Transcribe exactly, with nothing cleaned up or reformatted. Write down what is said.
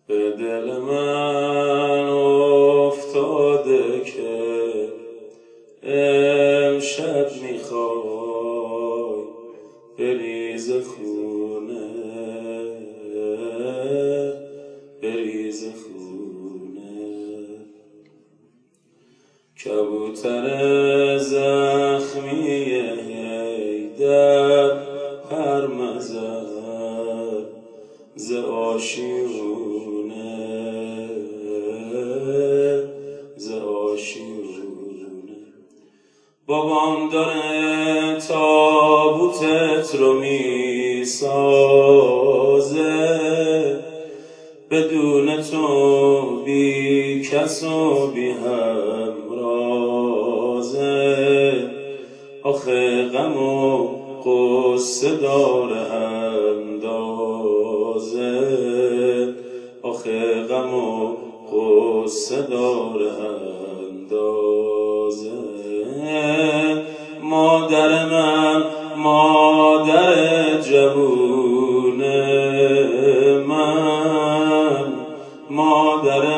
به دل من افتاده که امشب میخوای بریز خونه، بریز خونه. کبوتر زخمی در پر مزد ز آشیونه، ز آشیونه. بابام داره تابوتت رو میسازه، بدون تو بی کس و بی همرازه. آخه غم و قصه داره اندازه، آخه غم و قصه داره اندازه. مادر من مادر جوون من، مادر